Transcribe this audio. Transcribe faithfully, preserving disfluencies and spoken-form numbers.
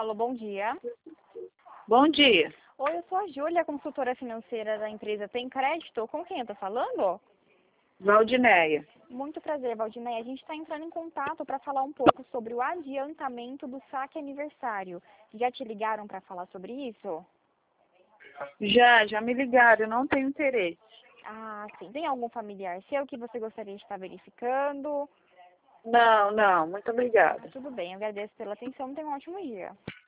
Alô, bom dia. Bom dia. Oi, eu sou a Júlia, consultora financeira da empresa Tem Crédito. Com quem eu tô falando? Valdineia. Muito prazer, Valdineia. A gente está entrando em contato para falar um pouco sobre o adiantamento do saque aniversário. Já te ligaram para falar sobre isso? Já, já me ligaram, eu não tenho interesse. Ah, sim. Tem algum familiar seu que você gostaria de estar verificando? Não, não, muito Ah, obrigada. tudo bem, eu agradeço pela atenção. Tenha um ótimo dia.